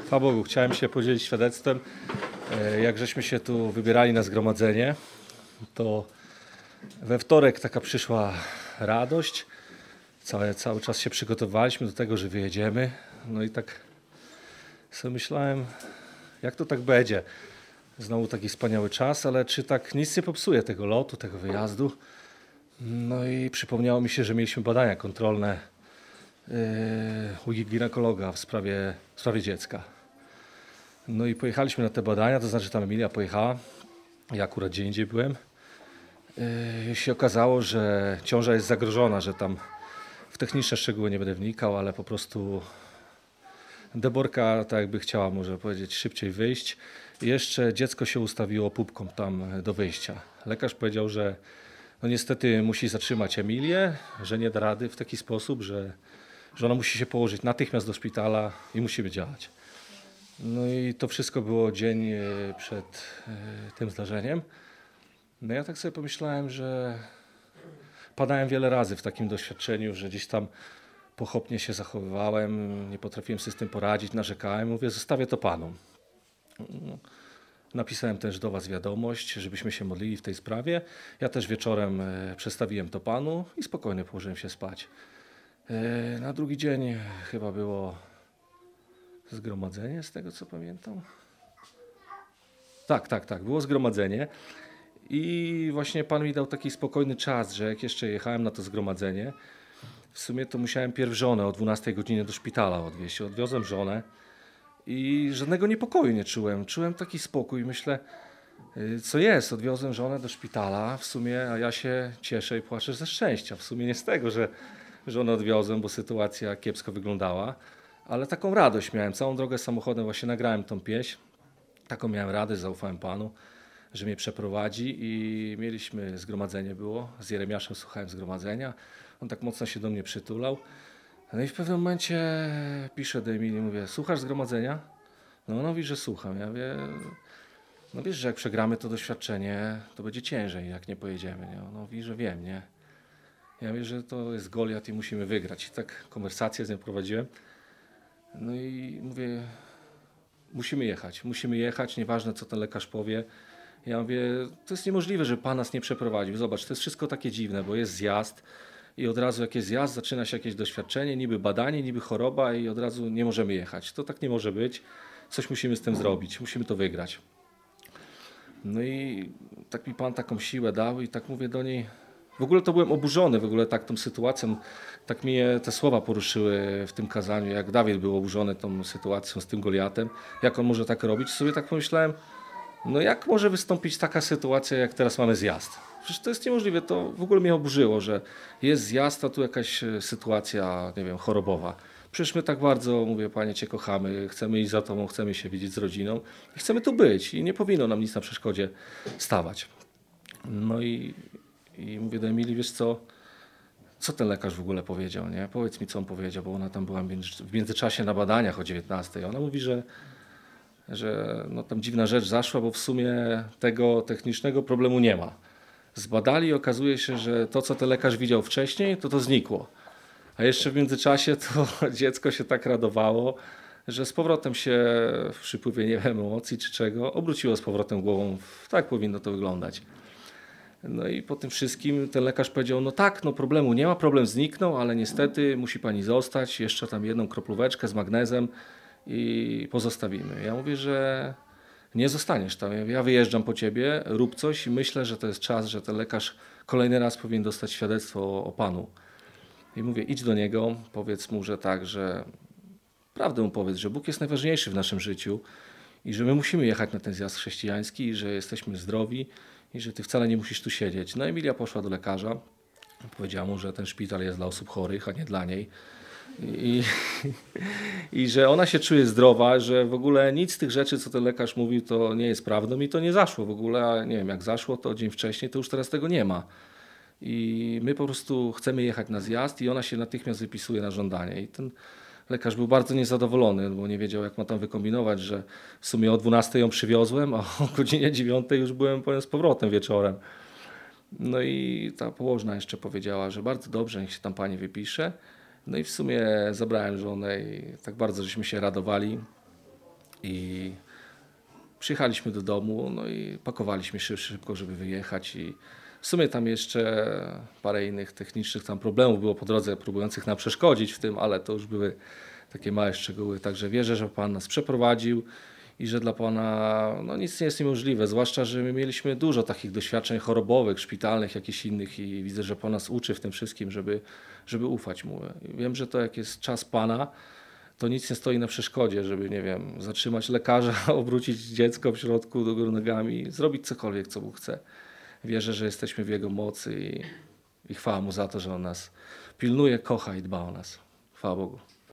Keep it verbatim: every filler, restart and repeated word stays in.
Chwała Bogu, chciałem się podzielić świadectwem. Jak żeśmy się tu wybierali na zgromadzenie, to we wtorek taka przyszła radość. Cały, cały czas się przygotowaliśmy do tego, że wyjedziemy. No i tak sobie myślałem, jak to tak będzie. Znowu taki wspaniały czas, ale czy tak nic nie popsuje tego lotu, tego wyjazdu. No i przypomniało mi się, że mieliśmy badania kontrolne yy, u ginekologa w sprawie, w sprawie dziecka. No i pojechaliśmy na te badania, to znaczy tam Emilia pojechała, ja akurat gdzie indziej byłem. Yy, się okazało, że ciąża jest zagrożona, że tam w techniczne szczegóły nie będę wnikał, ale po prostu Deborka tak jakby chciała, może powiedzieć, szybciej wyjść. I jeszcze dziecko się ustawiło pupką tam do wyjścia. Lekarz powiedział, że no niestety musi zatrzymać Emilię, że nie da rady w taki sposób, że, że ona musi się położyć natychmiast do szpitala i musimy działać. No i to wszystko było dzień przed tym zdarzeniem. No ja tak sobie pomyślałem, że padałem wiele razy w takim doświadczeniu, że gdzieś tam pochopnie się zachowywałem, nie potrafiłem sobie z tym poradzić, narzekałem, mówię, zostawię to Panu. Napisałem też do Was wiadomość, żebyśmy się modlili w tej sprawie. Ja też wieczorem przedstawiłem to Panu i spokojnie położyłem się spać. Na drugi dzień chyba było zgromadzenie, z tego co pamiętam. Tak, tak, tak, było zgromadzenie i właśnie Pan mi dał taki spokojny czas, że jak jeszcze jechałem na to zgromadzenie, w sumie to musiałem pierw żonę o dwunastej godzinie do szpitala odwieźć. Odwiozłem żonę i żadnego niepokoju nie czułem. Czułem taki spokój. Myślę, co jest? Odwiozłem żonę do szpitala w sumie, a ja się cieszę i płaczę ze szczęścia. W sumie nie z tego, że żonę odwiozłem, bo sytuacja kiepsko wyglądała, ale taką radość miałem. Całą drogę samochodem właśnie nagrałem tą pieśń. Taką miałem radość, zaufałem Panu, że mnie przeprowadzi i mieliśmy zgromadzenie było. Z Jeremiaszem słuchałem zgromadzenia. On tak mocno się do mnie przytulał. No i w pewnym momencie piszę do Emilii, mówię, słuchasz zgromadzenia? No ona mówi, że słucham. Ja mówię, no wiesz, że jak przegramy to doświadczenie, to będzie ciężej, jak nie pojedziemy. Nie? Ona mówi, że wiem, nie? Ja mówię, że to jest Goliat i musimy wygrać. I tak konwersację z nią prowadziłem. No i mówię, musimy jechać, musimy jechać, nieważne co ten lekarz powie. Ja mówię, to jest niemożliwe, że Pan nas nie przeprowadził. Zobacz, to jest wszystko takie dziwne, bo jest zjazd i od razu jak jest zjazd, zaczyna się jakieś doświadczenie, niby badanie, niby choroba i od razu nie możemy jechać. To tak nie może być. Coś musimy z tym zrobić, musimy to wygrać. No i tak mi Pan taką siłę dał i tak mówię do niej, w ogóle to byłem oburzony w ogóle tak tą sytuacją, tak mnie te słowa poruszyły w tym kazaniu, jak Dawid był oburzony tą sytuacją z tym Goliatem, jak on może tak robić. Sobie tak pomyślałem, no jak może wystąpić taka sytuacja, jak teraz mamy zjazd? Przecież to jest niemożliwe, to w ogóle mnie oburzyło, że jest zjazd, a tu jakaś sytuacja, nie wiem, chorobowa. Przecież my tak bardzo, mówię, Panie, Cię kochamy, chcemy iść za Tobą, chcemy się widzieć z rodziną i chcemy tu być i nie powinno nam nic na przeszkodzie stawać. No i, i mówię do Emilii, wiesz co, co ten lekarz w ogóle powiedział, nie? Powiedz mi, co on powiedział, bo ona tam była w międzyczasie na badaniach o dziewiętnastej. Ona mówi, że że no tam dziwna rzecz zaszła, bo w sumie tego technicznego problemu nie ma. Zbadali i okazuje się, że to, co ten lekarz widział wcześniej, to to znikło. A jeszcze w międzyczasie to dziecko się tak radowało, że z powrotem się w przypływie, nie wiem, emocji czy czego, obróciło z powrotem głową. Tak powinno to wyglądać. No i po tym wszystkim ten lekarz powiedział, no tak, no problemu nie ma, problem zniknął, ale niestety musi pani zostać, jeszcze tam jedną kroplóweczkę z magnezem i pozostawimy. Ja mówię, że nie zostaniesz tam. Ja wyjeżdżam po ciebie, rób coś i myślę, że to jest czas, że ten lekarz kolejny raz powinien dostać świadectwo o, o Panu. I mówię, idź do niego, powiedz mu, że tak, że prawdę mu powiedz, że Bóg jest najważniejszy w naszym życiu i że my musimy jechać na ten zjazd chrześcijański i że jesteśmy zdrowi i że ty wcale nie musisz tu siedzieć. No Emilia poszła do lekarza, powiedziała mu, że ten szpital jest dla osób chorych, a nie dla niej. I, I że ona się czuje zdrowa, że w ogóle nic z tych rzeczy, co ten lekarz mówił, to nie jest prawdą i to nie zaszło w ogóle, a nie wiem, jak zaszło, to dzień wcześniej, to już teraz tego nie ma. I my po prostu chcemy jechać na zjazd i ona się natychmiast wypisuje na żądanie. I ten lekarz był bardzo niezadowolony, bo nie wiedział, jak ma tam wykombinować, że w sumie o dwunastej ją przywiozłem, a o godzinie dziewiątej już byłem powiem, z powrotem wieczorem. No i ta położna jeszcze powiedziała, że bardzo dobrze, niech się tam pani wypisze. No i w sumie zabrałem żonę i tak bardzo żeśmy się radowali. I przyjechaliśmy do domu, no i pakowaliśmy się szybko, żeby wyjechać i w sumie tam jeszcze parę innych technicznych tam problemów było po drodze, próbujących nam przeszkodzić w tym, ale to już były takie małe szczegóły. Także wierzę, że Pan nas przeprowadził i że dla Pana no, nic nie jest niemożliwe. Zwłaszcza, że my mieliśmy dużo takich doświadczeń chorobowych, szpitalnych, jakichś innych i widzę, że Pan nas uczy w tym wszystkim, żeby, żeby ufać Mu. I wiem, że to jak jest czas Pana, to nic nie stoi na przeszkodzie, żeby, nie wiem, zatrzymać lekarza, obrócić dziecko w środku do góry nogami, zrobić cokolwiek, co Mu chce. Wierzę, że jesteśmy w Jego mocy i, i chwała Mu za to, że On nas pilnuje, kocha i dba o nas. Chwała Bogu.